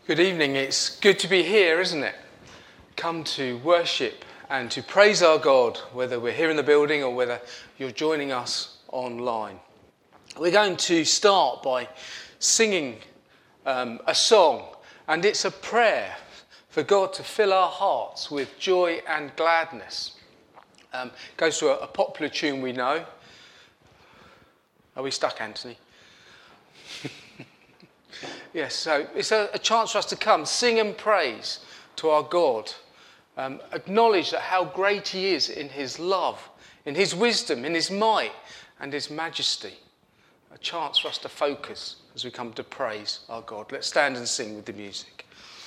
Good evening. It's good to be here, isn't it? Come to worship and to praise our God, whether we're here in the building or whether you're joining us online. We're going to start by singing a song, and it's a prayer for God to fill our hearts with joy and gladness. It goes to a popular tune we know. Are we stuck, Anthony? Yes, so it's a chance for us to come, sing and praise to our God. Acknowledge that how great he is in his love, in his wisdom, in his might and his majesty. A chance for us to focus as we come to praise our God. Let's stand and sing with the music.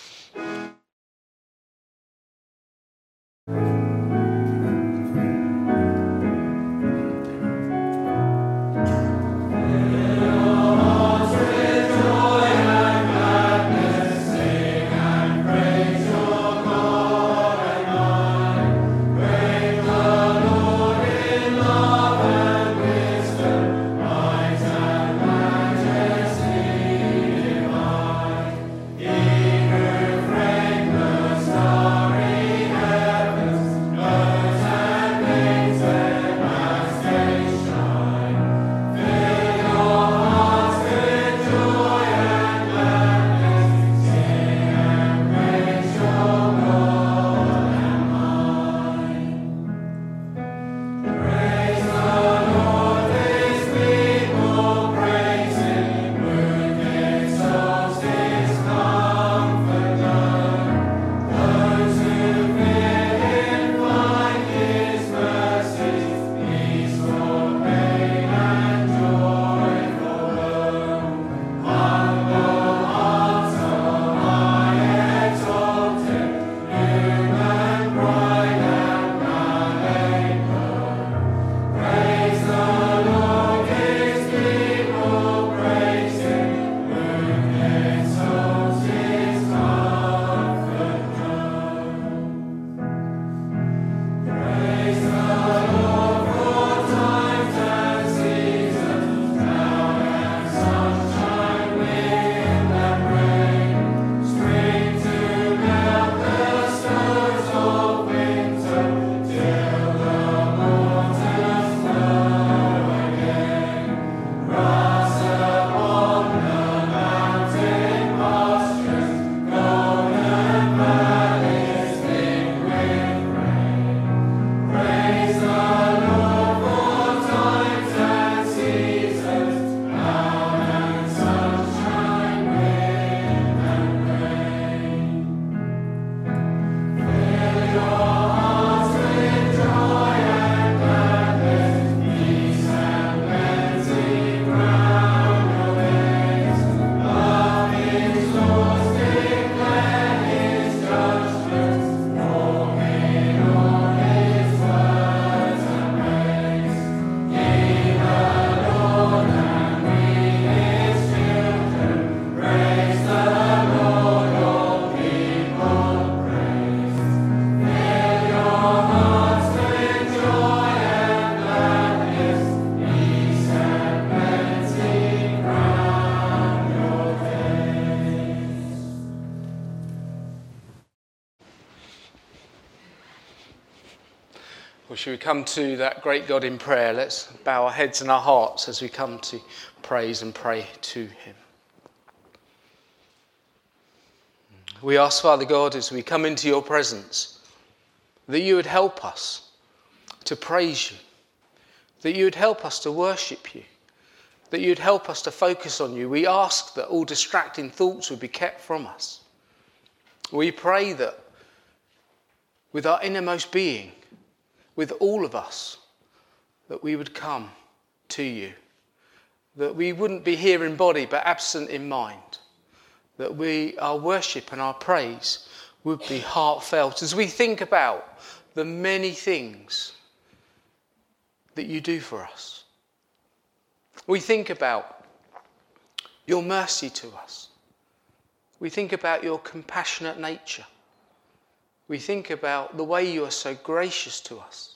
Well, should we come to that great God in prayer? Let's bow our heads and our hearts as we come to praise and pray to him. We ask, Father God, as we come into your presence, that you would help us to praise you, that you would help us to worship you, that you would help us to focus on you. We ask that all distracting thoughts would be kept from us. We pray that with our innermost being, with all of us, that we would come to you, that we wouldn't be here in body but absent in mind, that our worship and our praise would be heartfelt as we think about the many things that you do for us. We think about your mercy to us. We think about your compassionate nature. We think about the way you are so gracious to us.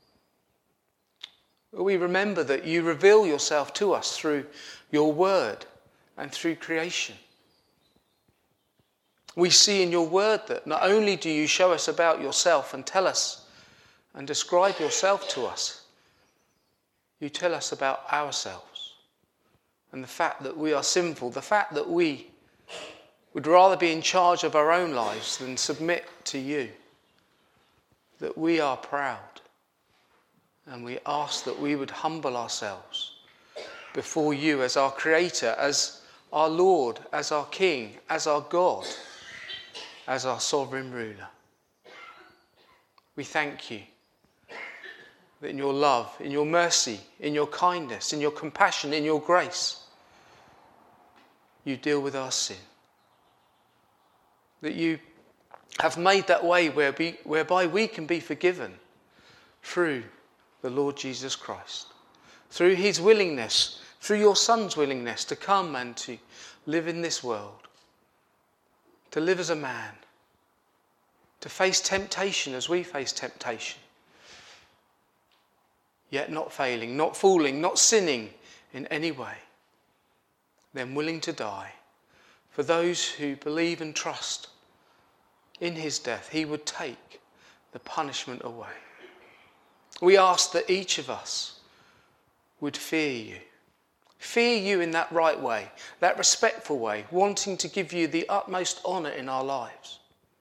We remember that you reveal yourself to us through your word and through creation. We see in your word that not only do you show us about yourself and tell us and describe yourself to us, you tell us about ourselves and the fact that we are sinful, the fact that we would rather be in charge of our own lives than submit to you, that we are proud, and we ask that we would humble ourselves before you as our Creator, as our Lord, as our King, as our God, as our sovereign ruler. We thank you that in your love, in your mercy, in your kindness, in your compassion, in your grace, you deal with our sin. That you have made that way whereby we can be forgiven through the Lord Jesus Christ, through his willingness, through your Son's willingness to come and to live in this world, to live as a man, to face temptation as we face temptation, yet not failing, not falling, not sinning in any way, then willing to die for those who believe and trust in his death. He would take the punishment away. We ask that each of us would fear you in that right way, that respectful way, wanting to give you the utmost honour in our lives.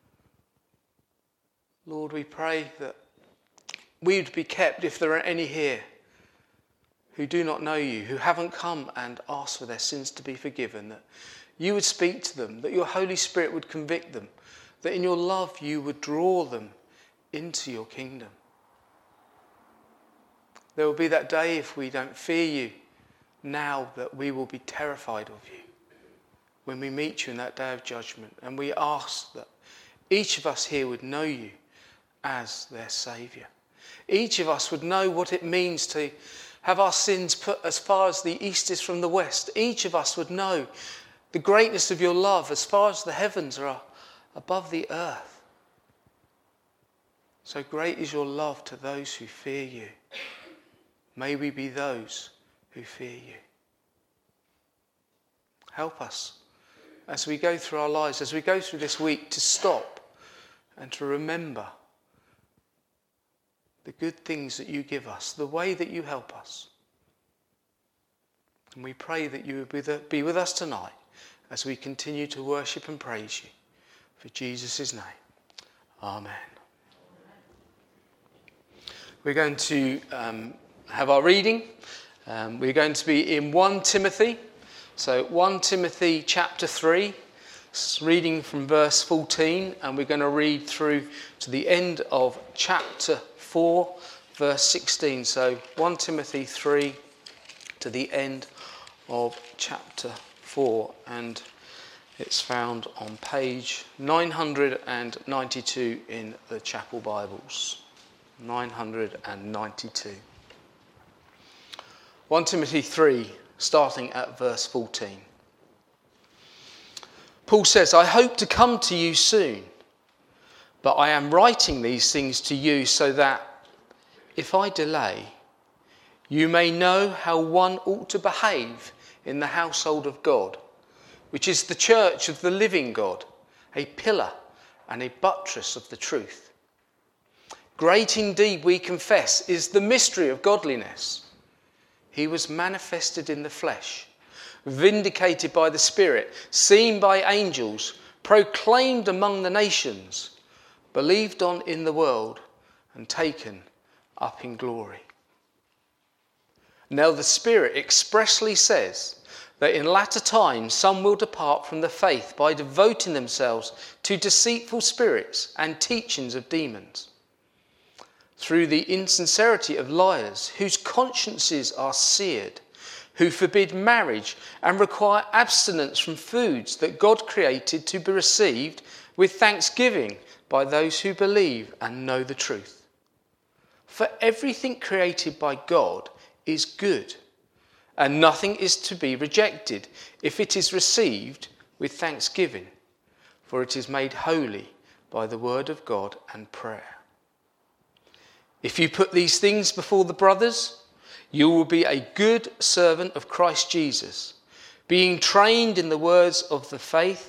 Lord, we pray that we would be kept, if there are any here who do not know you, who haven't come and asked for their sins to be forgiven, that you would speak to them, that your Holy Spirit would convict them, that in your love you would draw them into your kingdom. There will be that day, if we don't fear you now, that we will be terrified of you when we meet you in that day of judgment. And we ask that each of us here would know you as their Saviour. Each of us would know what it means to have our sins put as far as the east is from the west. Each of us would know the greatness of your love as far as the heavens are above the earth. So great is your love to those who fear you. May we be those who fear you. Help us as we go through our lives, as we go through this week, to stop and to remember the good things that you give us, the way that you help us. And we pray that you would be with us tonight as we continue to worship and praise you. For Jesus' name. Amen. We're going to have our reading. We're going to be in 1 Timothy. So 1 Timothy chapter 3, reading from verse 14, and we're going to read through to the end of chapter 4, verse 16. So 1 Timothy 3 to the end of chapter 4, and it's found on page 992 in the Chapel Bibles. 992. 1 Timothy 3, starting at verse 14. Paul says, I hope to come to you soon, but I am writing these things to you so that, if I delay, you may know how one ought to behave in the household of God, which is the church of the living God, a pillar and a buttress of the truth. Great indeed, we confess, is the mystery of godliness. He was manifested in the flesh, vindicated by the Spirit, seen by angels, proclaimed among the nations, believed on in the world, and taken up in glory. Now the Spirit expressly says that in latter times some will depart from the faith by devoting themselves to deceitful spirits and teachings of demons, through the insincerity of liars, whose consciences are seared, who forbid marriage and require abstinence from foods that God created to be received with thanksgiving by those who believe and know the truth. For everything created by God is good, and nothing is to be rejected if it is received with thanksgiving, for it is made holy by the word of God and prayer. If you put these things before the brothers, you will be a good servant of Christ Jesus, being trained in the words of the faith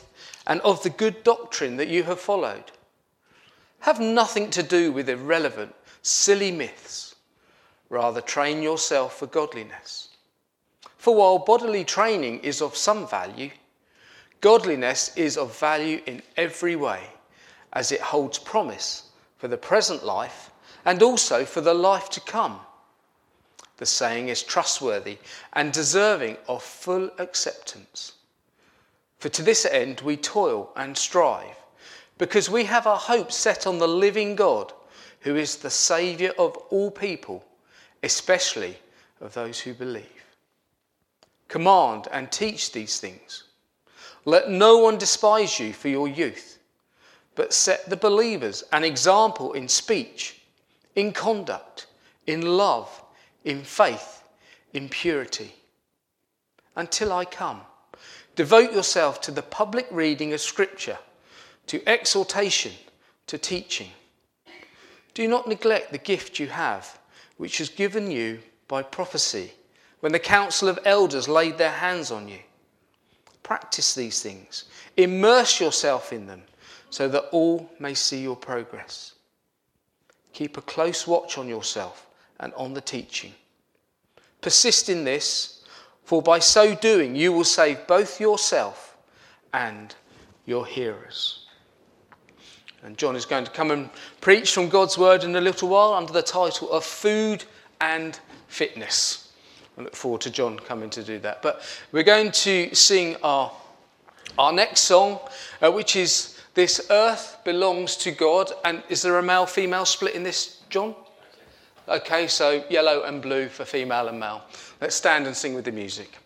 and of the good doctrine that you have followed. Have nothing to do with irrelevant, silly myths. Rather, train yourself for godliness. For while bodily training is of some value, godliness is of value in every way, as it holds promise for the present life and also for the life to come. The saying is trustworthy and deserving of full acceptance. For to this end we toil and strive, because we have our hope set on the living God, who is the Saviour of all people, especially of those who believe. Command and teach these things. Let no one despise you for your youth, but set the believers an example in speech, in conduct, in love, in faith, in purity. Until I come, devote yourself to the public reading of Scripture, to exhortation, to teaching. Do not neglect the gift you have, which was given you by prophecy, when the council of elders laid their hands on you. Practice these things. Immerse yourself in them, so that all may see your progress. Keep a close watch on yourself and on the teaching. Persist in this, for by so doing you will save both yourself and your hearers. And John is going to come and preach from God's word in a little while under the title of Food and Fitness. I look forward to John coming to do that. But we're going to sing our next song, which is This Earth Belongs to God. And is there a male-female split in this, John? Okay, so yellow and blue for female and male. Let's stand and sing with the music.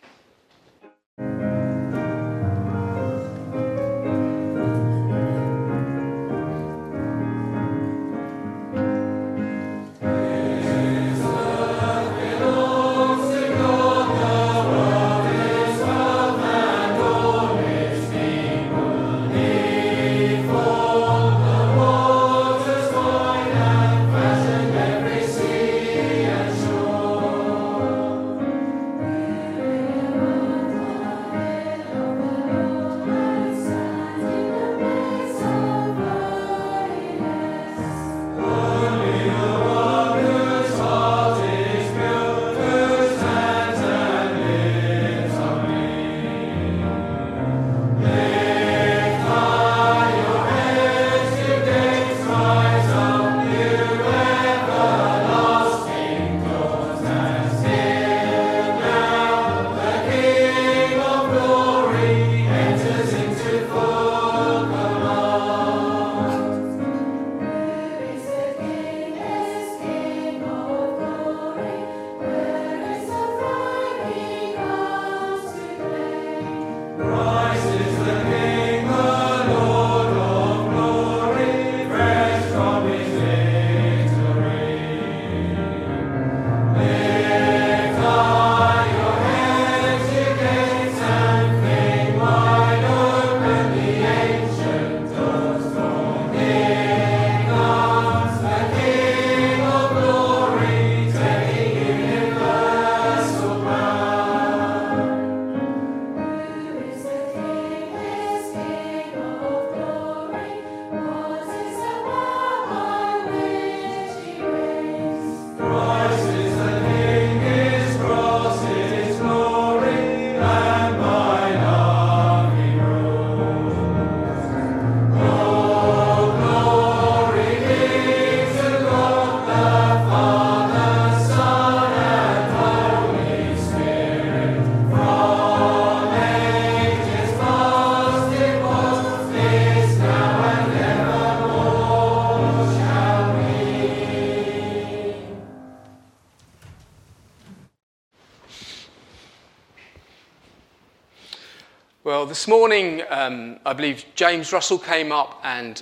Well, this morning, I believe James Russell came up and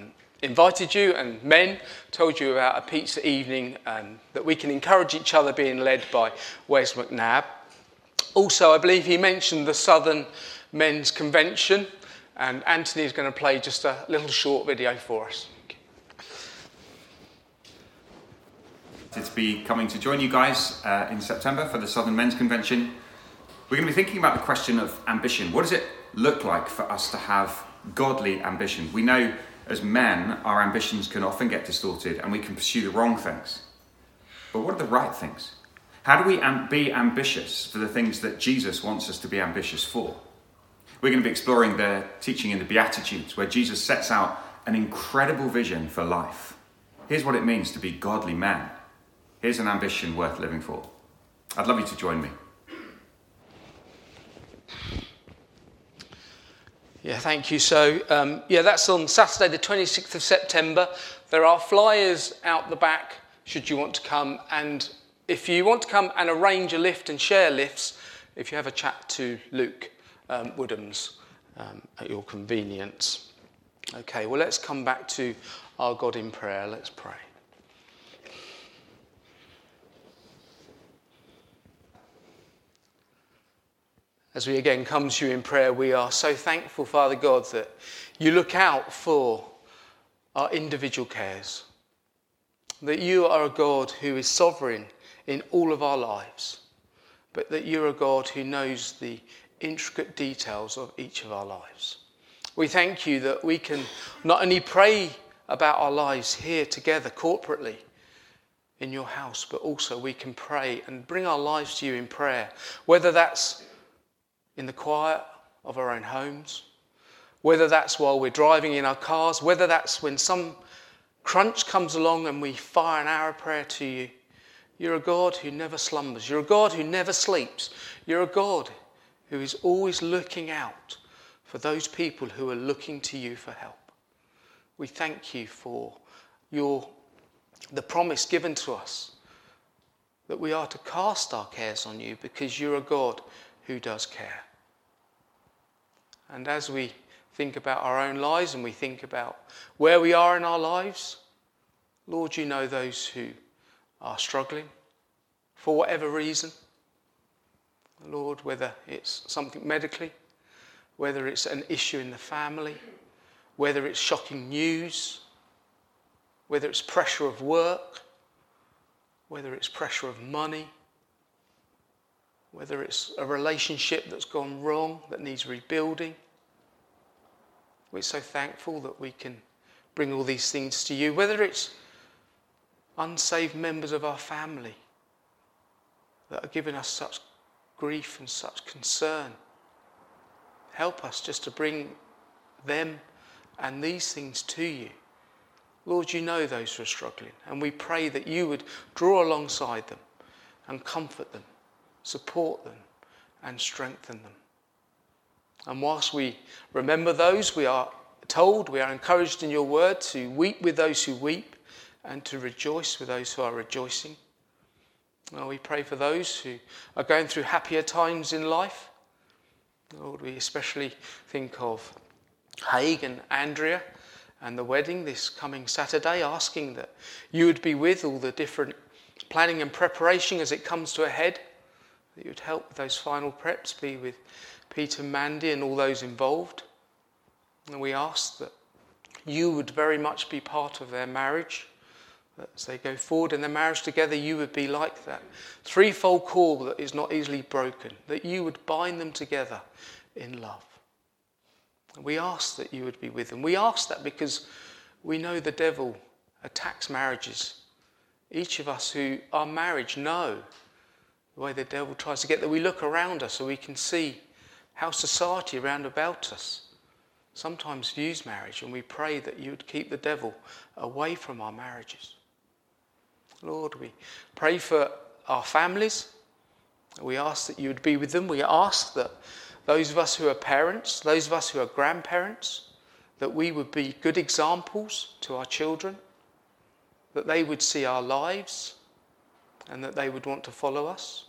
invited you, and men told you about a pizza evening that we can encourage each other, being led by Wes McNabb. Also, I believe he mentioned the Southern Men's Convention, and Anthony is going to play just a little short video for us. To be coming to join you guys in September for the Southern Men's Convention. We're going to be thinking about the question of ambition. What does it look like for us to have godly ambition. We know as men, our ambitions can often get distorted and we can pursue the wrong things. But what are the right things? How do we be ambitious for the things that Jesus wants us to be ambitious for? We're going to be exploring the teaching in the Beatitudes, where Jesus sets out an incredible vision for life. Here's what it means to be godly men. Here's an ambition worth living for. I'd love you to join me. Yeah, thank you. So, that's on Saturday, the 26th of September. There are flyers out the back should you want to come. And if you want to come and arrange a lift and share lifts, if you have a chat to Luke Woodhams at your convenience. Okay, well, let's come back to our God in prayer. Let's pray. As we again come to you in prayer, we are so thankful, Father God, that you look out for our individual cares, that you are a God who is sovereign in all of our lives, but that you're a God who knows the intricate details of each of our lives. We thank you that we can not only pray about our lives here together corporately in your house, but also we can pray and bring our lives to you in prayer, whether that's in the quiet of our own homes, whether that's while we're driving in our cars, whether that's when some crunch comes along and we fire an hour of prayer to you. You're a God who never slumbers. You're a God who never sleeps. You're a God who is always looking out for those people who are looking to you for help. We thank you for the promise given to us that we are to cast our cares on you because you're a God who does care. And as we think about our own lives and we think about where we are in our lives, Lord, you know those who are struggling for whatever reason. Lord, whether it's something medically, whether it's an issue in the family, whether it's shocking news, whether it's pressure of work, whether it's pressure of money, whether it's a relationship that's gone wrong, that needs rebuilding. We're so thankful that we can bring all these things to you, whether it's unsaved members of our family that are giving us such grief and such concern. Help us just to bring them and these things to you. Lord, you know those who are struggling, and we pray that you would draw alongside them and comfort them, support them and strengthen them. And whilst we remember those, we are encouraged in your word to weep with those who weep and to rejoice with those who are rejoicing. Well, we pray for those who are going through happier times in life. Lord, we especially think of Haig and Andrea and the wedding this coming Saturday, asking that you would be with all the different planning and preparation as it comes to a head, that you would help with those final preps, be with Peter, Mandy and all those involved. And we ask that you would very much be part of their marriage, that as they go forward in their marriage together, you would be like that threefold cord that is not easily broken, that you would bind them together in love. And we ask that you would be with them. We ask that because we know the devil attacks marriages. Each of us who are married know the way the devil tries to get that. We look around us so we can see how society around about us sometimes views marriage, and we pray that you would keep the devil away from our marriages. Lord, we pray for our families. We ask that you would be with them. We ask that those of us who are parents, those of us who are grandparents, that we would be good examples to our children, that they would see our lives and that they would want to follow us.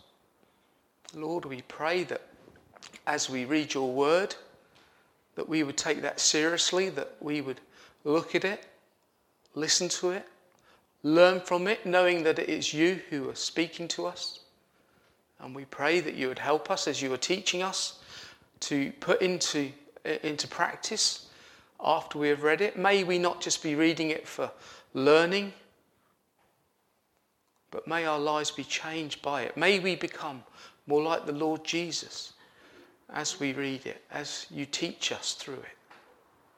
Lord, we pray that as we read your word, that we would take that seriously, that we would look at it, listen to it, learn from it, knowing that it is you who are speaking to us. And we pray that you would help us as you are teaching us to put into practice after we have read it. May we not just be reading it for learning, but may our lives be changed by it. May we become more like the Lord Jesus as we read it, as you teach us through it.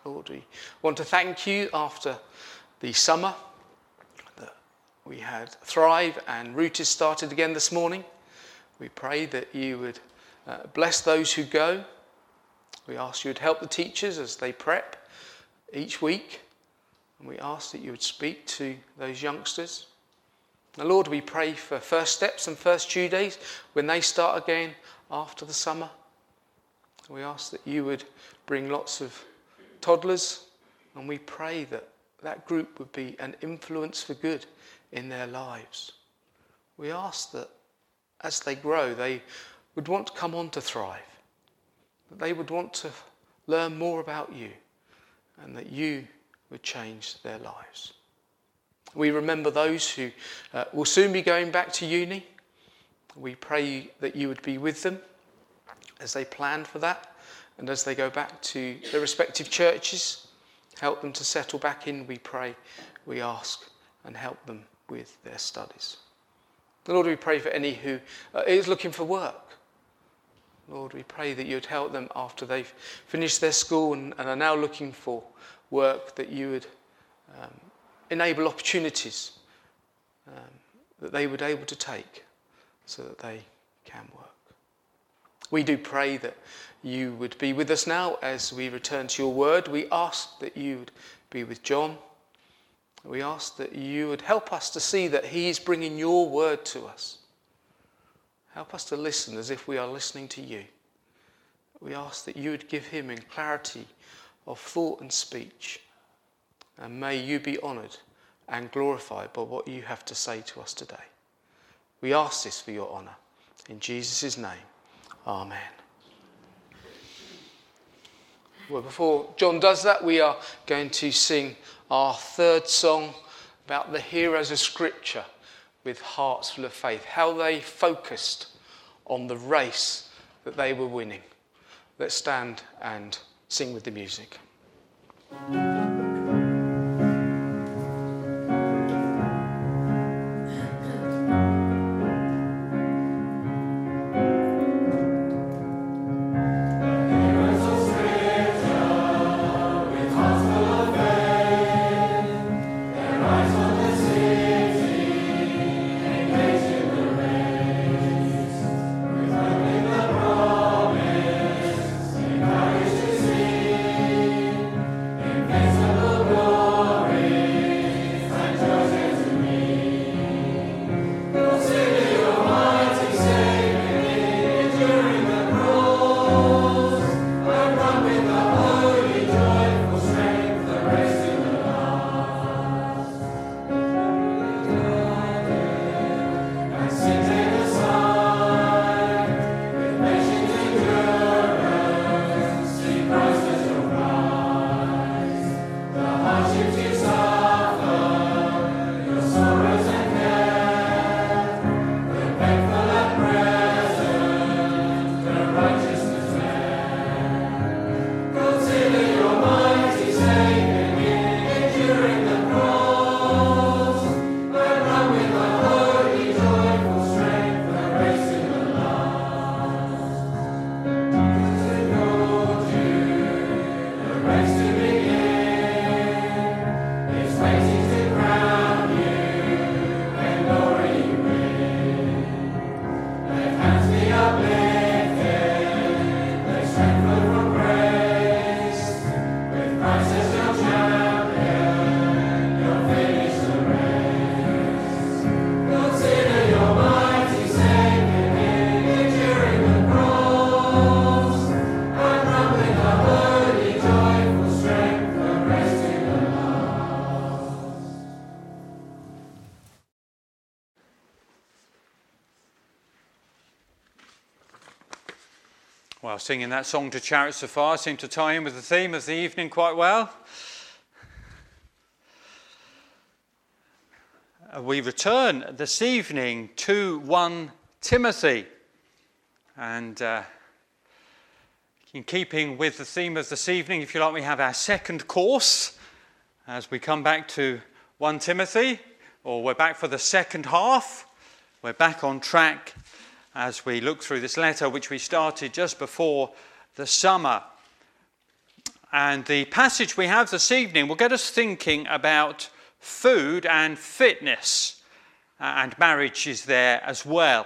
Lord, we want to thank you after the summer that we had Thrive and Rooted started again this morning. We pray that you would bless those who go. We ask you would help the teachers as they prep each week. And we ask that you would speak to those youngsters. Now, Lord, we pray for First Steps and First Tuesdays when they start again after the summer. We ask that you would bring lots of toddlers, and we pray that that group would be an influence for good in their lives. We ask that as they grow, they would want to come on to Thrive, that they would want to learn more about you, and that you would change their lives. We remember those who will soon be going back to uni. We pray that you would be with them as they plan for that, and as they go back to their respective churches, help them to settle back in, we pray, we ask, and help them with their studies. Lord, we pray for any who is looking for work. Lord, we pray that you'd help them after they've finished their school and are now looking for work, that you would enable opportunities that they would be able to take so that they can work. We do pray that you would be with us now as we return to your word. We ask that you would be with John. We ask that you would help us to see that he is bringing your word to us. Help us to listen as if we are listening to you. We ask that you would give him in clarity of thought and speech. And may you be honoured and glorified by what you have to say to us today. We ask this for your honour. In Jesus' name, amen. Well, before John does that, we are going to sing our third song about the heroes of Scripture with hearts full of faith, how they focused on the race that they were winning. Let's stand and sing with the music. Well, singing that song to Chariots of Fire seemed to tie in with the theme of the evening quite well. We return this evening to 1 Timothy. And in keeping with the theme of this evening, if you like, we have our second course as we come back to 1 Timothy, or we're back for the second half. We're back on track as we look through this letter, which we started just before the summer. And the passage we have this evening will get us thinking about food and fitness. And marriage is there as well.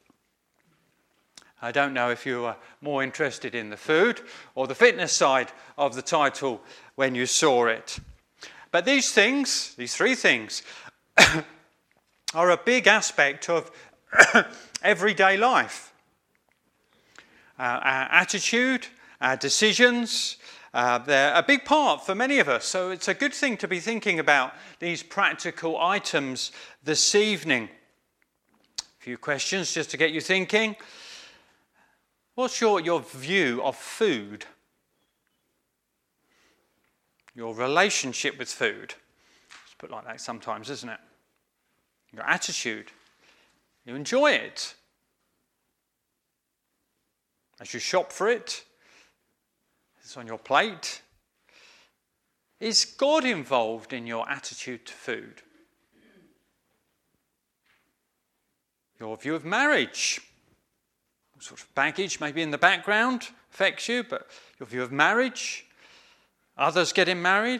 I don't know if you were more interested in the food or the fitness side of the title when you saw it. But these three things, are a big aspect of everyday life. Our attitude, our decisions, they're a big part for many of us. So it's a good thing to be thinking about these practical items this evening. A few questions just to get you thinking. What's your view of food? Your relationship with food. It's put like that sometimes, isn't it? Your attitude. You enjoy it. As you shop for it, it's on your plate. Is God involved in your attitude to food? Your view of marriage. What sort of baggage maybe in the background affects you, but your view of marriage. Others getting married.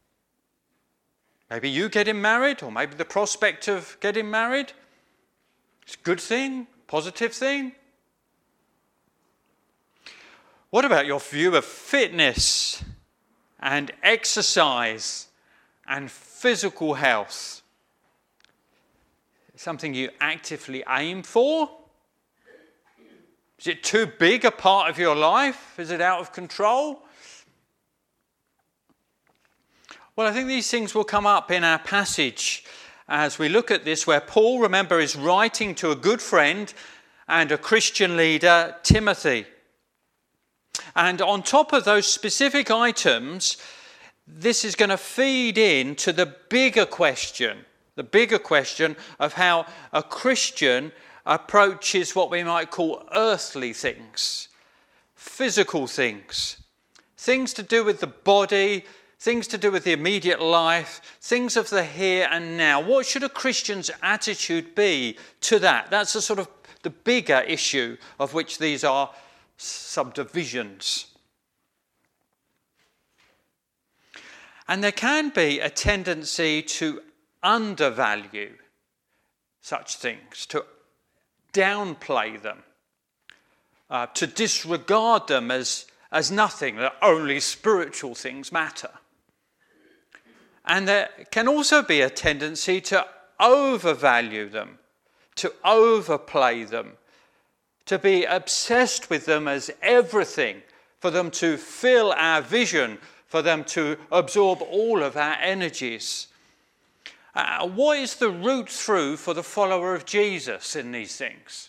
Maybe you getting married, or maybe the prospect of getting married. It's a good thing, positive thing. What about your view of fitness and exercise and physical health? Something you actively aim for? Is it too big a part of your life? Is it out of control? Well, I think these things will come up in our passage as we look at this, where Paul, remember, is writing to a good friend and a Christian leader, Timothy. And on top of those specific items, this is going to feed into the bigger question of how a Christian approaches what we might call earthly things, physical things, things to do with the body, things to do with the immediate life, things of the here and now. What should a Christian's attitude be to that? That's a sort of the bigger issue of which these are subdivisions. And there can be a tendency to undervalue such things, to downplay them, to disregard them as nothing, that only spiritual things matter. And there can also be a tendency to overvalue them, to overplay them, to be obsessed with them as everything, for them to fill our vision, for them to absorb all of our energies. What is the route through for the follower of Jesus in these things?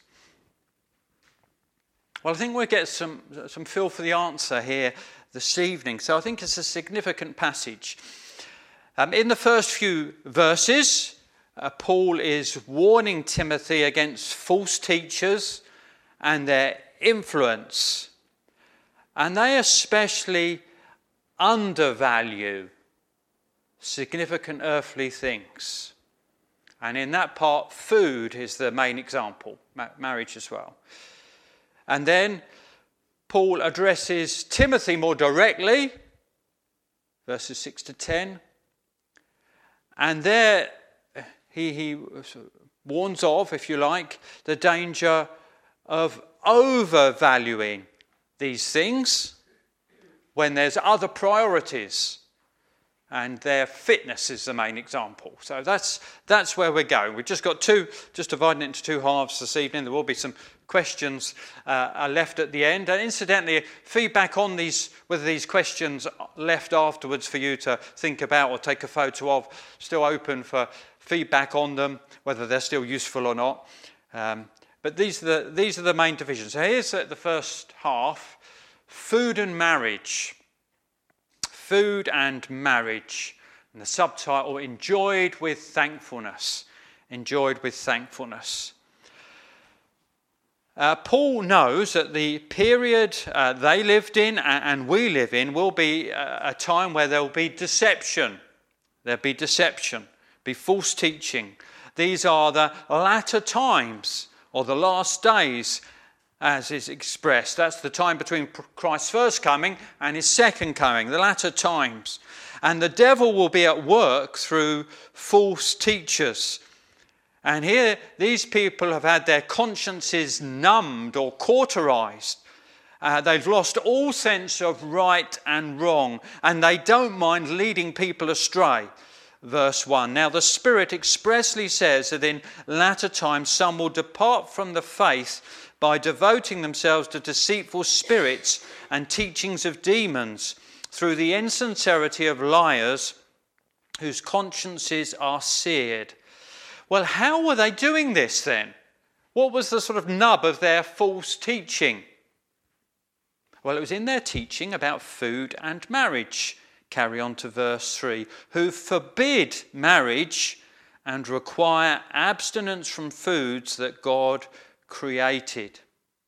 Well, I think we'll get some feel for the answer here this evening. So I think it's a significant passage. In the first few verses, Paul is warning Timothy against false teachers and their influence. And they especially undervalue significant earthly things. And in that part, food is the main example, marriage as well. And then Paul addresses Timothy more directly, verses 6 to 10. And there he warns of, if you like, the danger of overvaluing these things when there's other priorities. And their fitness is the main example. So that's where we're going. We've just got just dividing it into two halves this evening. There will be some questions left at the end. And incidentally, feedback on these, whether these questions left afterwards for you to think about or take a photo of, still open for feedback on them, whether they're still useful or not. But these are the main divisions. So here's the first half: food and marriage. Food and marriage. And the subtitle, Enjoyed with Thankfulness. Enjoyed with thankfulness. Paul knows that the period they lived in and we live in will be a time where there will be deception. There'll be deception, be false teaching. These are the latter times or the last days. as is expressed. That's the time between Christ's first coming and his second coming, the latter times. And the devil will be at work through false teachers. And here, these people have had their consciences numbed or cauterized. They've lost all sense of right and wrong, and they don't mind leading people astray. Verse 1. Now the Spirit expressly says that in latter times some will depart from the faith by devoting themselves to deceitful spirits and teachings of demons, through the insincerity of liars whose consciences are seared. Well, how were they doing this then? What was the sort of nub of their false teaching? Well, it was in their teaching about food and marriage. Carry on to verse 3. Who forbid marriage and require abstinence from foods that God created.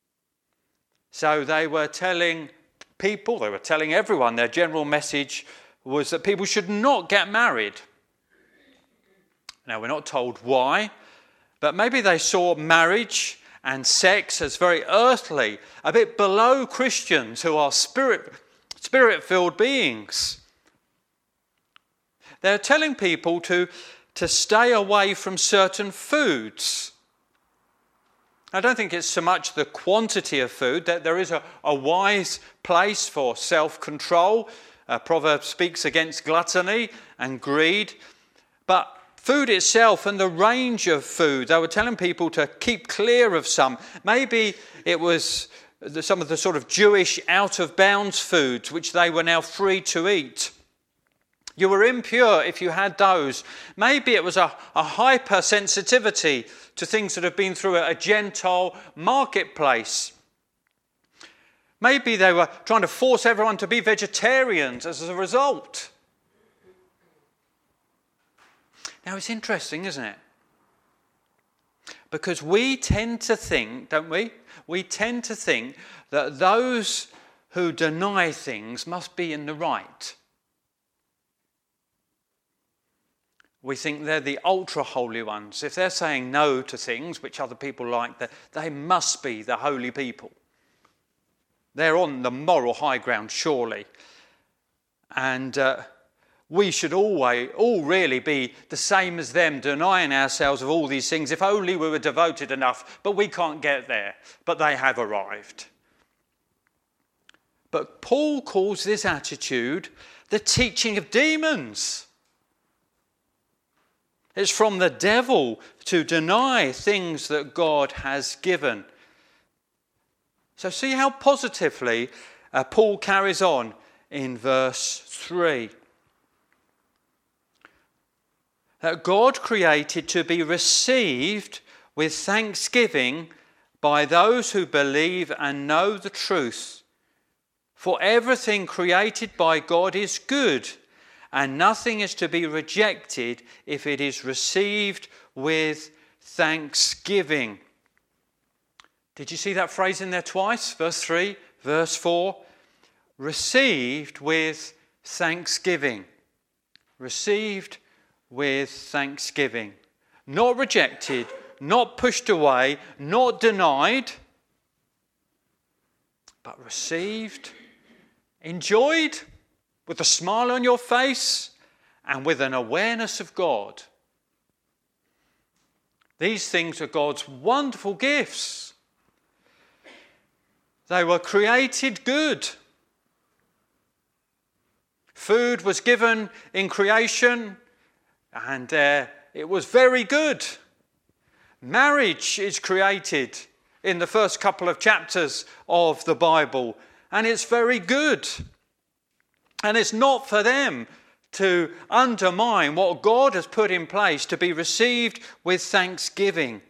So they were telling people, they were telling everyone, their general message was that people should not get married. Now, we're not told why, but maybe they saw marriage and sex as very earthly, a bit below Christians who are spirit-filled beings. They're telling people to stay away from certain foods. I don't think it's so much the quantity of food, that there is a wise place for self-control. Proverbs speaks against gluttony and greed. But food itself and the range of food, they were telling people to keep clear of some. Maybe it was some of the sort of Jewish out-of-bounds foods which they were now free to eat. You were impure if you had those. Maybe it was a hypersensitivity to things that have been through a Gentile marketplace. Maybe they were trying to force everyone to be vegetarians as a result. Now it's interesting, isn't it? Because we tend to think, don't we? We tend to think that those who deny things must be in the right. We think they're the ultra-holy ones. If they're saying no to things which other people like, they must be the holy people. They're on the moral high ground, surely. And we should all really be the same as them, denying ourselves of all these things, if only we were devoted enough. But we can't get there. But they have arrived. But Paul calls this attitude the teaching of demons. It's from the devil to deny things that God has given. So see how positively Paul carries on in verse 3. That God created to be received with thanksgiving by those who believe and know the truth. For everything created by God is good, and nothing is to be rejected if it is received with thanksgiving. Did you see that phrase in there twice? Verse 3, verse 4. Received with thanksgiving. Received with thanksgiving. Not rejected, not pushed away, not denied, but received, enjoyed, with a smile on your face and with an awareness of God. These things are God's wonderful gifts. They were created good. Food was given in creation and it was very good. Marriage is created in the first couple of chapters of the Bible and it's very good. And it's not for them to undermine what God has put in place to be received with thanksgiving.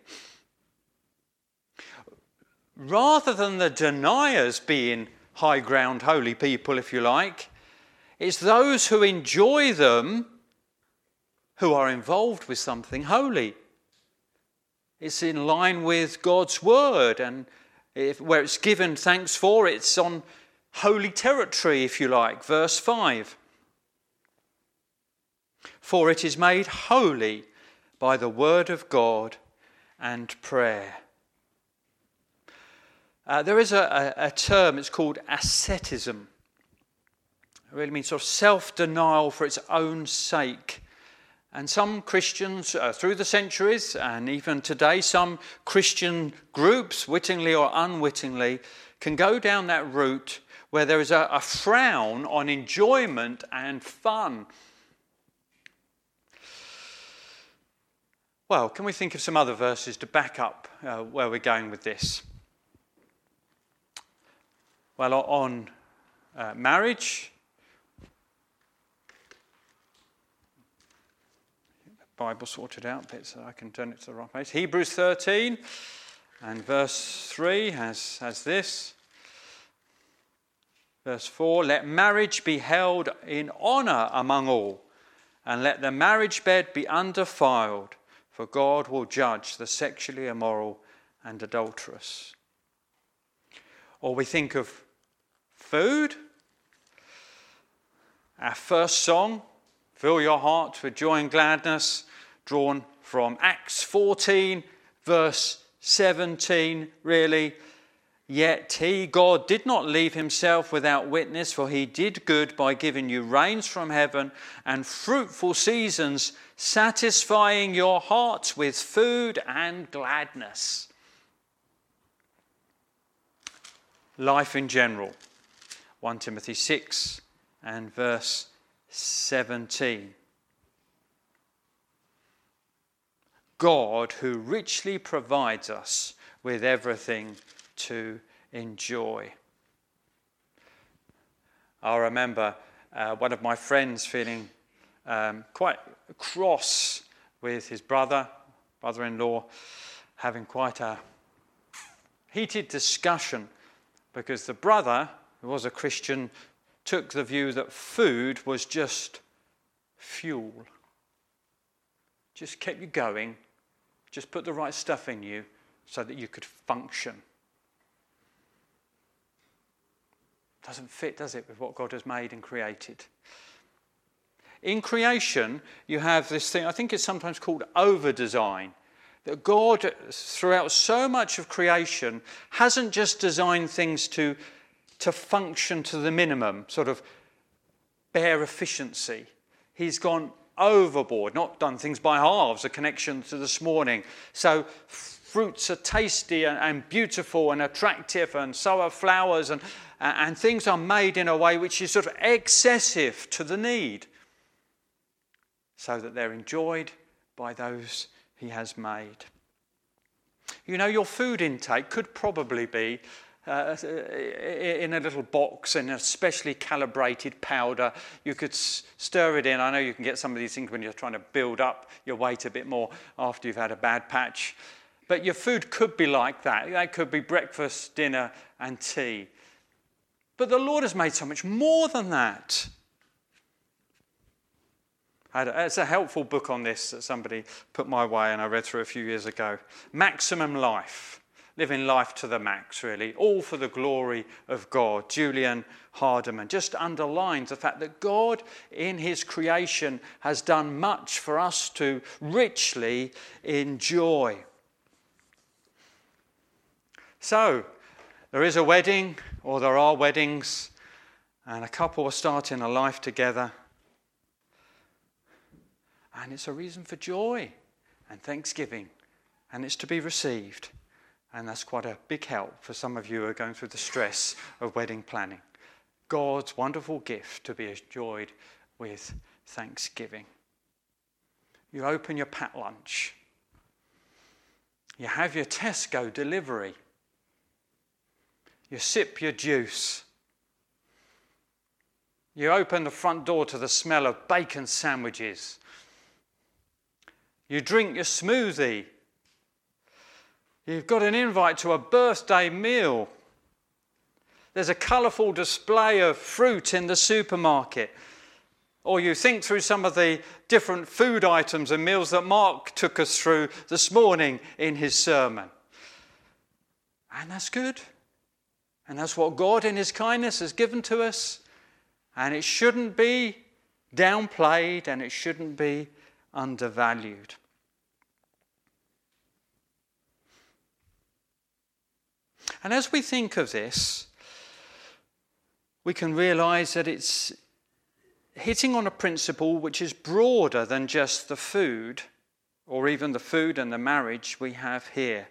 Rather than the deniers being high ground holy people, if you like, it's those who enjoy them who are involved with something holy. It's in line with God's word, and where it's given thanks for, it's on holy territory, if you like. Verse 5. For it is made holy by the word of God and prayer. There is a term, it's called asceticism. It really means sort of self-denial for its own sake. And some Christians, through the centuries, and even today, some Christian groups, wittingly or unwittingly, can go down that route where there is a frown on enjoyment and fun. Well, can we think of some other verses to back up where we're going with this? Well, on marriage, Bible sorted out a bit so I can turn it to the right page. Hebrews 13 and verse 3 has this. Verse 4, let marriage be held in honour among all, and let the marriage bed be undefiled, for God will judge the sexually immoral and adulterous. Or we think of food. Our first song, Fill Your Heart with Joy and Gladness, drawn from Acts 14, verse 17, really. Yet he, God, did not leave himself without witness, for he did good by giving you rains from heaven and fruitful seasons, satisfying your hearts with food and gladness. Life in general. 1 Timothy 6 and verse 17. God who richly provides us with everything to enjoy. I remember one of my friends feeling quite cross with his brother-in-law, having quite a heated discussion because the brother, who was a Christian, took the view that food was just fuel. Just kept you going, just put the right stuff in you so that you could function. Doesn't fit, does it, with what God has made and created? In creation, you have this thing, I think it's sometimes called over-design. That God, throughout so much of creation, hasn't just designed things to function to the minimum, sort of bare efficiency. He's gone overboard, not done things by halves, a connection to this morning. So fruits are tasty and beautiful and attractive, and so are flowers, and things are made in a way which is sort of excessive to the need, so that they're enjoyed by those he has made. You know, your food intake could probably be in a little box in a specially calibrated powder. You could stir it in. I know you can get some of these things when you're trying to build up your weight a bit more after you've had a bad patch. But your food could be like that. That could be breakfast, dinner, and tea. But the Lord has made so much more than that. It's a helpful book on this that somebody put my way and I read through a few years ago. Maximum Life. Living life to the max, really. All for the glory of God. Julian Hardiman just underlines the fact that God in his creation has done much for us to richly enjoy. So, there is a wedding, or there are weddings, and a couple are starting a life together. And it's a reason for joy and thanksgiving, and it's to be received. And that's quite a big help for some of you who are going through the stress of wedding planning. God's wonderful gift to be enjoyed with thanksgiving. You open your packed lunch. You have your Tesco delivery. You sip your juice. You open the front door to the smell of bacon sandwiches. You drink your smoothie. You've got an invite to a birthday meal. There's a colourful display of fruit in the supermarket. Or you think through some of the different food items and meals that Mark took us through this morning in his sermon. And that's good. And that's what God in his kindness has given to us. And it shouldn't be downplayed and it shouldn't be undervalued. And as we think of this, we can realise that it's hitting on a principle which is broader than just the food, or even the food and the marriage we have here.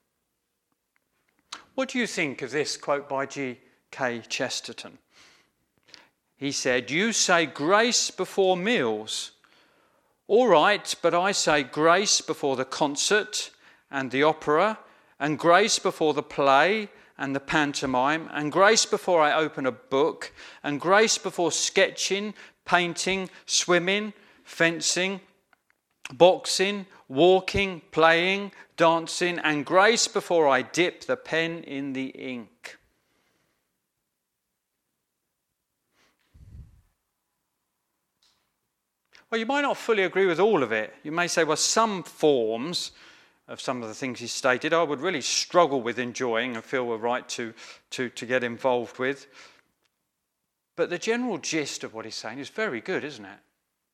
What do you think of this quote by G.K. Chesterton? He said, "You say grace before meals. All right, but I say grace before the concert and the opera, and grace before the play and the pantomime, and grace before I open a book, and grace before sketching, painting, swimming, fencing, boxing, walking, playing, dancing, and grace before I dip the pen in the ink." Well, you might not fully agree with all of it. You may say, well, some forms of some of the things he stated I would really struggle with enjoying and feel were right to get involved with. But the general gist of what he's saying is very good, isn't it?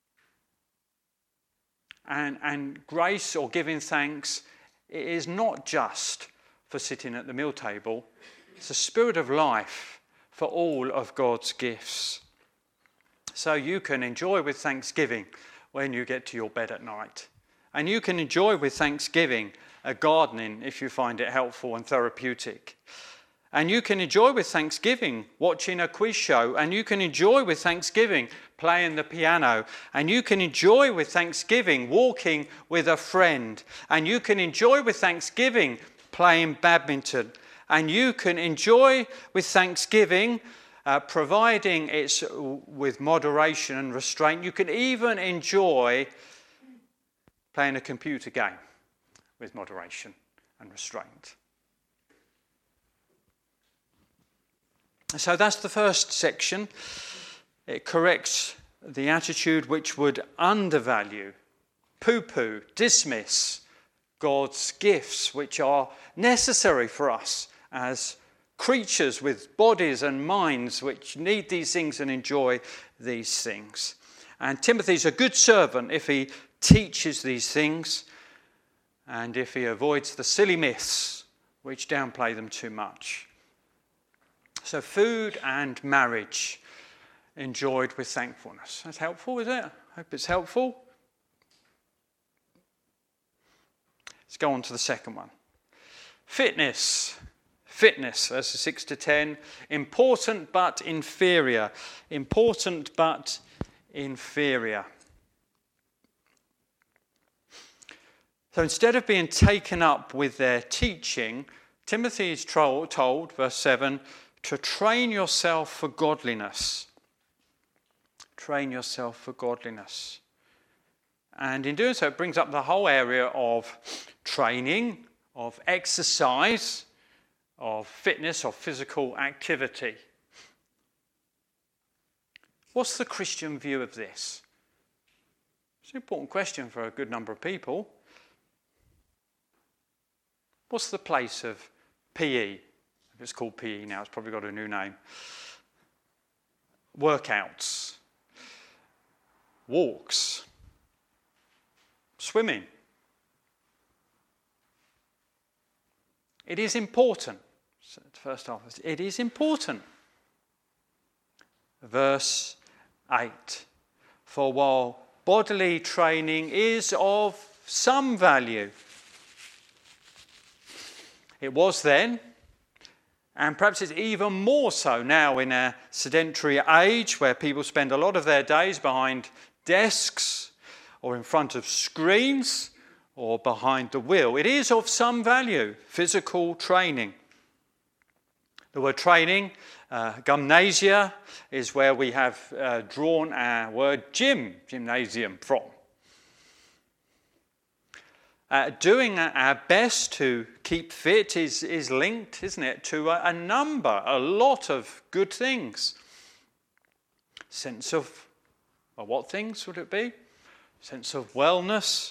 And grace or giving thanks is not just for sitting at the meal table. It's a spirit of life for all of God's gifts. So you can enjoy with thanksgiving when you get to your bed at night. And you can enjoy with thanksgiving gardening if you find it helpful and therapeutic. And you can enjoy with thanksgiving watching a quiz show. And you can enjoy with thanksgiving playing the piano. And you can enjoy with thanksgiving walking with a friend. And you can enjoy with thanksgiving playing badminton. And you can enjoy with thanksgiving providing it's with moderation and restraint. You can even enjoy playing a computer game with moderation and restraint. So that's the first section. It corrects the attitude which would undervalue, poo-poo, dismiss God's gifts, which are necessary for us as creatures with bodies and minds which need these things and enjoy these things. And Timothy's a good servant if he teaches these things and if he avoids the silly myths which downplay them too much. So food and marriage enjoyed with thankfulness. That's helpful, is it? I hope it's helpful. Let's go on to the second one. Fitness, verses 6 to 10. Important but inferior. Important but inferior. So instead of being taken up with their teaching, Timothy is told, verse 7, to train yourself for godliness. Train yourself for godliness. And in doing so, it brings up the whole area of training, of exercise, of fitness, of physical activity. What's the Christian view of this? It's an important question for a good number of people. What's the place of PE? If it's called PE now, it's probably got a new name. Workouts, walks, swimming. It is important. So the first half, it is important. Verse 8. For while bodily training is of some value, it was then, and perhaps it's even more so now in a sedentary age where people spend a lot of their days behind desks or in front of screens or behind the wheel. It is of some value, physical training. The word training, gymnasia, is where we have drawn our word gymnasium from. Doing our best to keep fit is linked, isn't it, to a lot of good things. Sense of, well, what things would it be? Sense of wellness,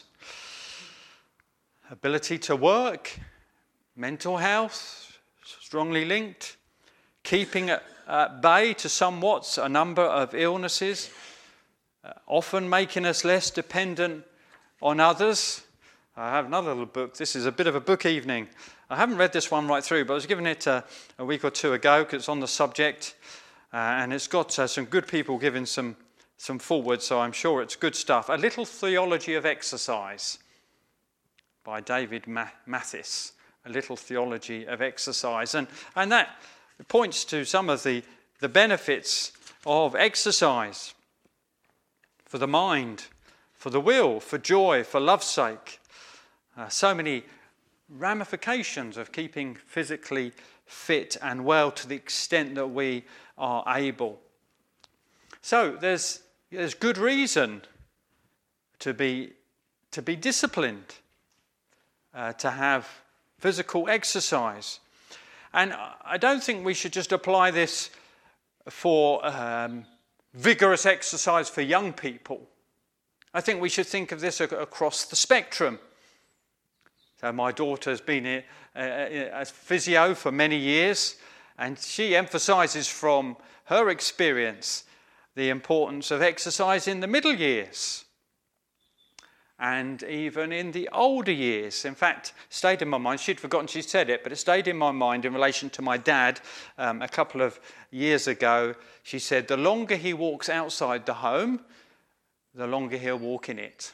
ability to work, mental health, strongly linked, keeping at bay to somewhat a number of illnesses, often making us less dependent on others. I have another little book. This is a bit of a book evening. I haven't read this one right through, but I was given it a week or two ago because it's on the subject, and it's got some good people giving some forward, so I'm sure it's good stuff. A Little Theology of Exercise by David Mathis. A Little Theology of Exercise. And that points to some of the benefits of exercise for the mind, for the will, for joy, for love's sake. So many ramifications of keeping physically fit and well to the extent that we are able. So there's good reason to be disciplined, to have physical exercise. And I don't think we should just apply this for vigorous exercise for young people. I think we should think of this across the spectrum. So my daughter's been a physio for many years, and she emphasises from her experience the importance of exercise in the middle years and even in the older years. In fact, stayed in my mind, she'd forgotten she said it, but it stayed in my mind in relation to my dad a couple of years ago. She said, the longer he walks outside the home, the longer he'll walk in it.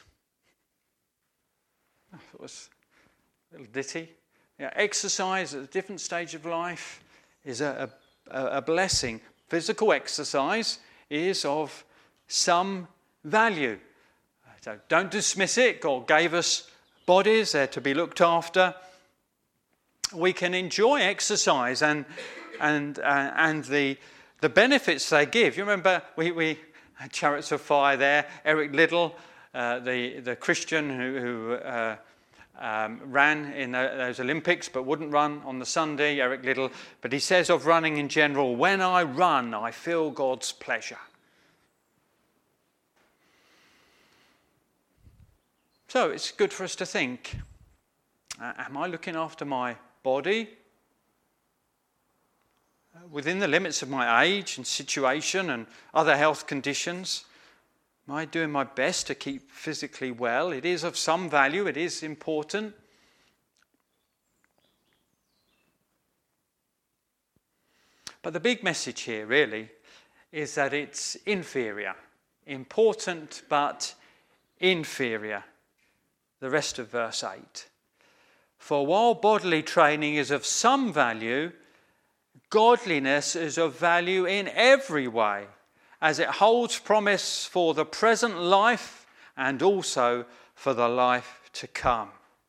I thought it was a little ditty. Exercise at a different stage of life is a blessing. Physical exercise is of some value. So don't dismiss it. God gave us bodies, they're to be looked after. We can enjoy exercise and the benefits they give. You remember we had Chariots of Fire there. Eric Liddell, the Christian who ran in those Olympics but wouldn't run on the Sunday, Eric Liddell. But he says of running in general, when I run, I feel God's pleasure. So it's good for us to think, am I looking after my body within the limits of my age and situation and other health conditions? Am I doing my best to keep physically well? It is of some value, it is important. But the big message here really is that it's inferior. Important but inferior. The rest of verse 8. For while bodily training is of some value, godliness is of value in every way, as it holds promise for the present life and also for the life to come.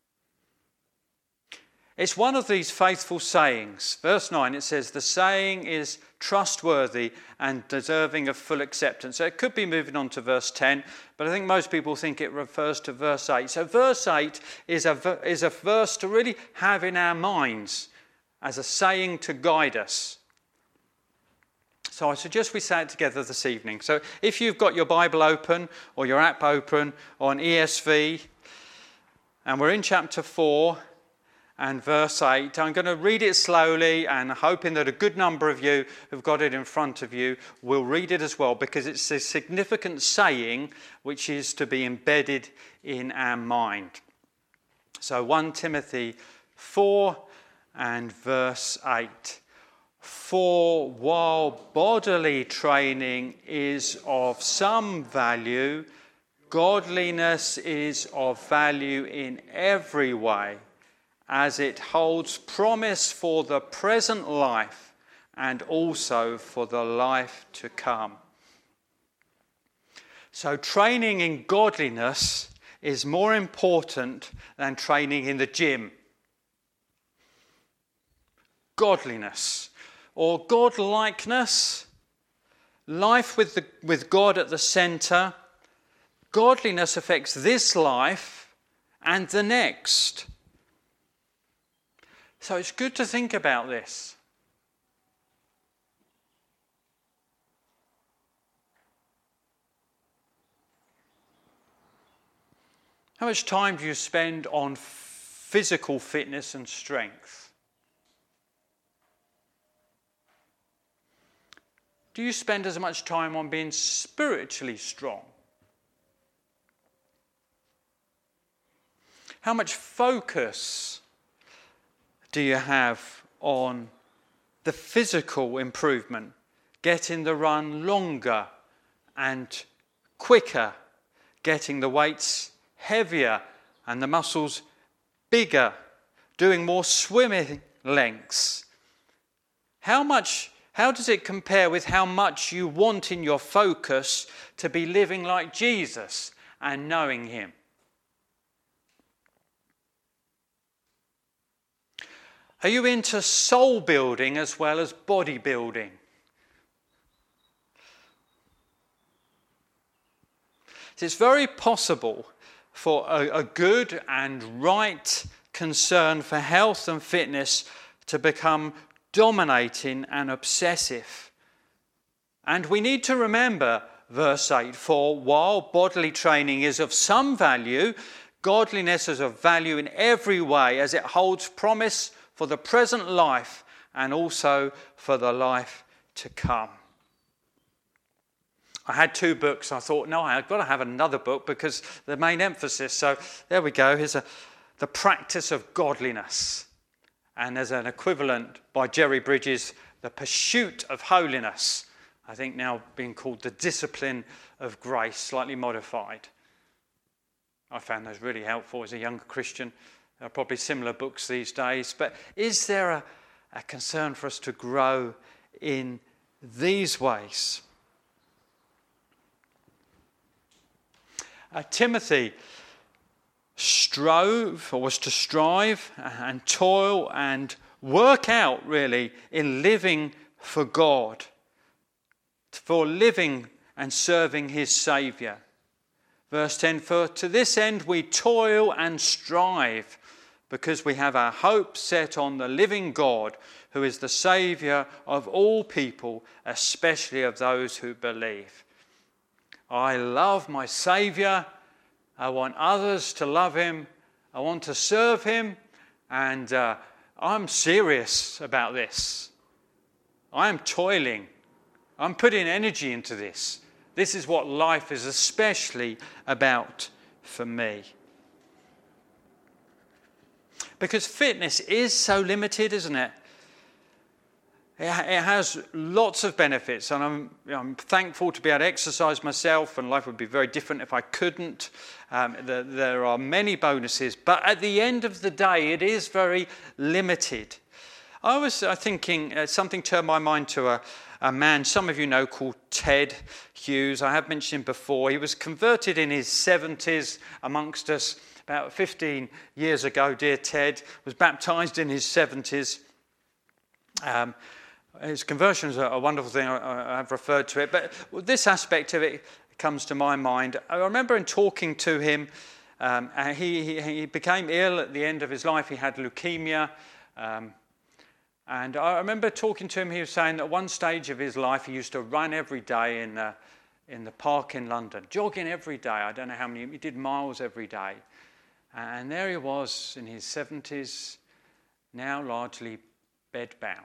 It's one of these faithful sayings. Verse 9, it says, the saying is trustworthy and deserving of full acceptance. So it could be moving on to verse 10, but I think most people think it refers to verse 8. So verse 8 is a verse to really have in our minds as a saying to guide us. So I suggest we say it together this evening. So if you've got your Bible open or your app open on ESV, and we're in chapter 4 and verse 8, I'm going to read it slowly and hoping that a good number of you who've got it in front of you will read it as well, because it's a significant saying which is to be embedded in our mind. So 1 Timothy 4 and verse 8. For while bodily training is of some value, godliness is of value in every way, as it holds promise for the present life and also for the life to come. So training in godliness is more important than training in the gym. Godliness or godlikeness, life with God at the centre. Godliness affects this life and the next. So it's good to think about this. How much time do you spend on physical fitness and strength? Do you spend as much time on being spiritually strong? How much focus do you have on the physical improvement, getting the run longer and quicker, getting the weights heavier and the muscles bigger, doing more swimming lengths? How does it compare with how much you want in your focus to be living like Jesus and knowing him? Are you into soul building as well as body building? It's very possible for a good and right concern for health and fitness to become dominating and obsessive. And we need to remember verse 8, for while bodily training is of some value, godliness is of value in every way, as it holds promise for the present life and also for the life to come. I had 2 books. I thought, no, I've got to have another book because the main emphasis. So there we go. Here's The Practice of Godliness. And there's an equivalent by Jerry Bridges, The Pursuit of Holiness. I think now being called The Discipline of Grace, slightly modified. I found those really helpful as a younger Christian. There are probably similar books these days. But is there a concern for us to grow in these ways? Timothy was to strive and toil and work out really in living for God, for living and serving his Saviour. Verse 10, for to this end we toil and strive, because we have our hope set on the living God, who is the Saviour of all people, especially of those who believe. I love my Saviour. I want others to love him. I want to serve him. And I'm serious about this. I am toiling. I'm putting energy into this. This is what life is especially about for me. Because fitness is so limited, isn't it? It has lots of benefits, and I'm thankful to be able to exercise myself, and life would be very different if I couldn't. There are many bonuses, but at the end of the day, it is very limited. I was thinking, something turned my mind to a man some of you know called Ted Hughes. I have mentioned him before. He was converted in his 70s amongst us about 15 years ago. Dear Ted was baptised in his 70s. His conversion is a wonderful thing. I've referred to it. But this aspect of it comes to my mind. I remember in talking to him, he became ill at the end of his life. He had leukemia. And I remember talking to him. He was saying that at one stage of his life, he used to run every day in the park in London, jogging every day. I don't know how many. He did miles every day. And there he was in his 70s, now largely bedbound.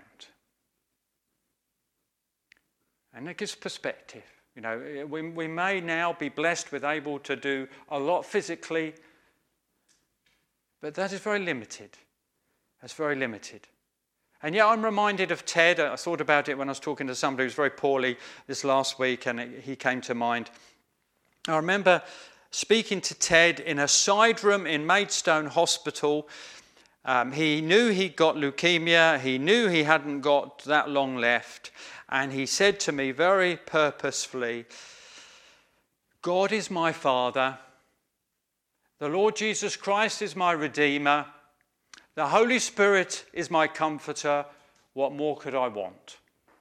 And it gives perspective. You know, we may now be blessed with able to do a lot physically, but that is very limited. That's very limited. And yet I'm reminded of Ted. I thought about it when I was talking to somebody who was very poorly this last week, and he came to mind. I remember speaking to Ted in a side room in Maidstone Hospital. He knew he'd got leukemia. He knew he hadn't got that long left. And he said to me very purposefully, God is my Father. The Lord Jesus Christ is my Redeemer. The Holy Spirit is my Comforter. What more could I want?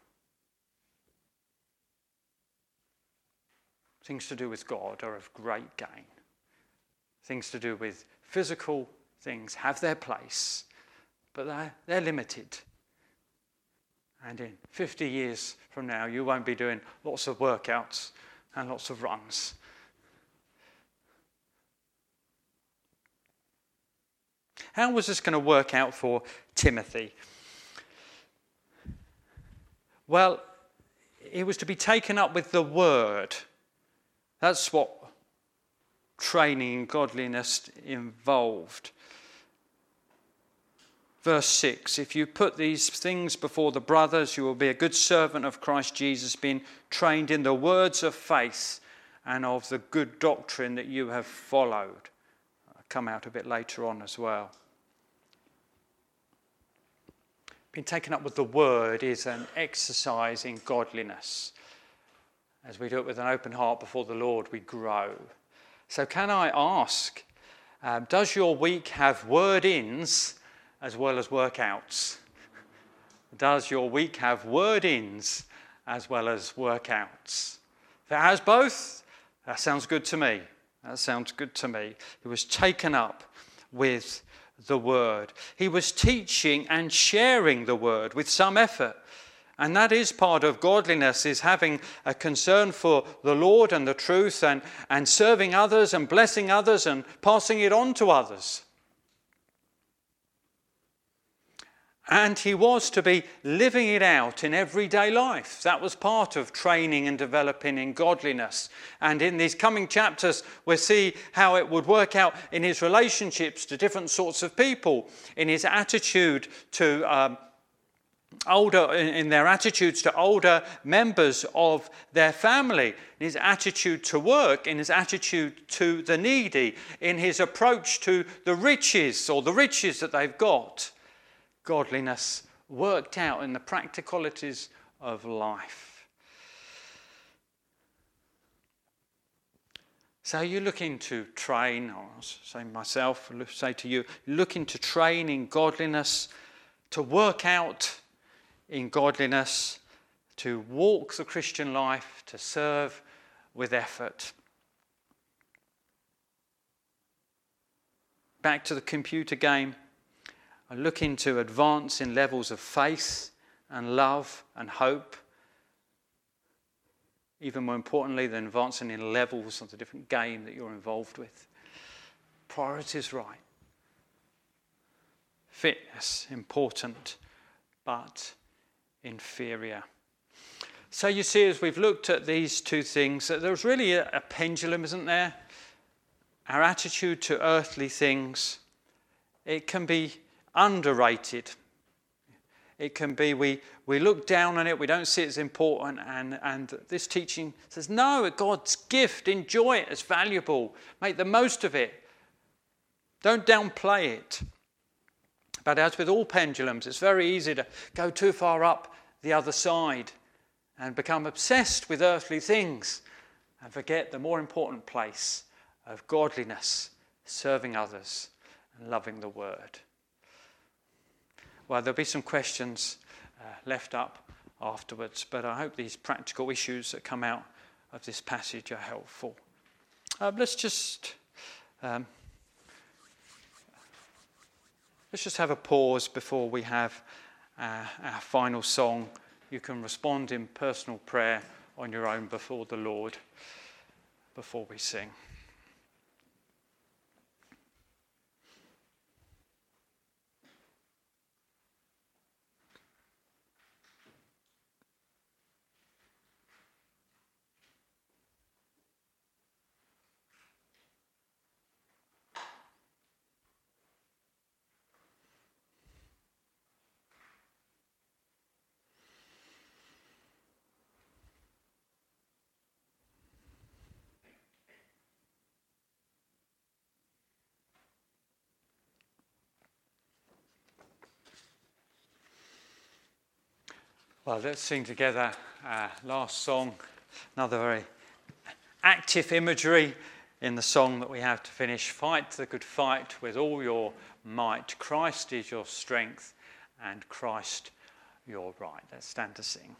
Things to do with God are of great gain. Things to do with physical things have their place, but they're limited. And in 50 years from now, you won't be doing lots of workouts and lots of runs. How was this going to work out for Timothy? Well, he was to be taken up with the Word. That's what training in godliness involved. Verse 6, if you put these things before the brothers, you will be a good servant of Christ Jesus, being trained in the words of faith and of the good doctrine that you have followed. I'll come out a bit later on as well. Being taken up with the word is an exercise in godliness. As we do it with an open heart before the Lord, we grow. So can I ask, does your week have word-ins as well as workouts? Does your week have word-ins as well as workouts? If it has both, that sounds good to me. That sounds good to me. He was taken up with the word. He was teaching and sharing the word with some effort. And that is part of godliness, is having a concern for the Lord and the truth and serving others and blessing others and passing it on to others. And he was to be living it out in everyday life. That was part of training and developing in godliness. And in these coming chapters, we'll see how it would work out in his relationships to different sorts of people, in his attitude to in their attitudes to older members of their family, in his attitude to work, in his attitude to the needy, in his approach to the riches that they've got. Godliness worked out in the practicalities of life. So you're looking to train, or I'll say myself, I'll say to you, looking to train in godliness, to work out in godliness, to walk the Christian life, to serve with effort. Back to the computer game. Are looking to advance in levels of faith and love and hope. Even more importantly than advancing in levels of the different game that you're involved with. Priorities right. Fitness, important, but inferior. So you see, as we've looked at these two things, that there's really a pendulum, isn't there? Our attitude to earthly things, it can be underrated. It can be we look down on it, we don't see it as important, and this teaching says, no, God's gift, enjoy it, it's valuable, make the most of it. Don't downplay it. But as with all pendulums, it's very easy to go too far up the other side and become obsessed with earthly things and forget the more important place of godliness, serving others and loving the word. Well, there'll be some questions left up afterwards, but I hope these practical issues that come out of this passage are helpful. Let's just have a pause before we have our final song. You can respond in personal prayer on your own before the Lord before we sing. Well, let's sing together our last song, another very active imagery in the song that we have to finish. Fight the good fight with all your might. Christ is your strength and Christ your right. Let's stand to sing.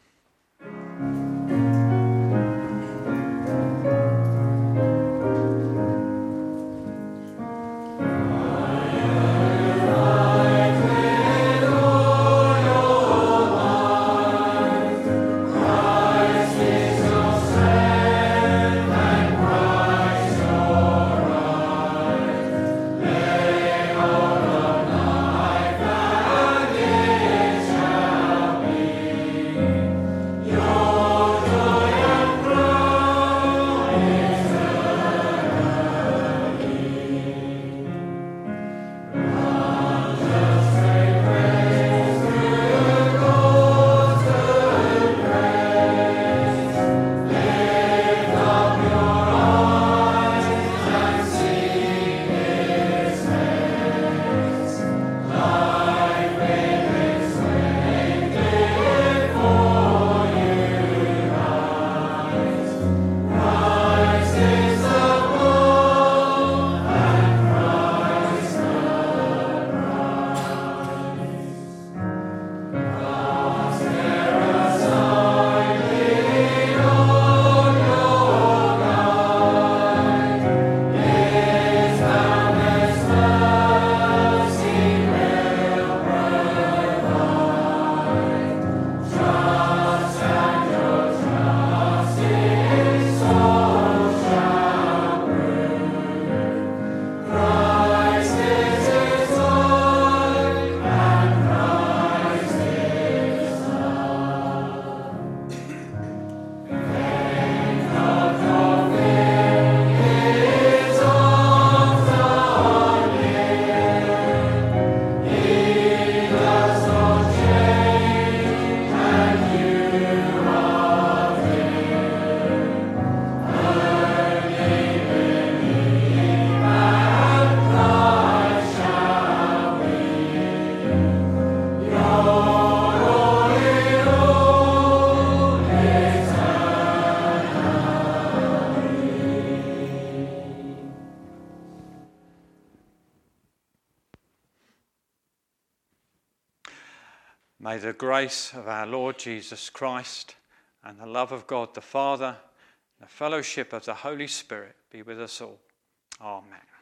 May the grace of our Lord Jesus Christ and the love of God the Father and the fellowship of the Holy Spirit be with us all. Amen.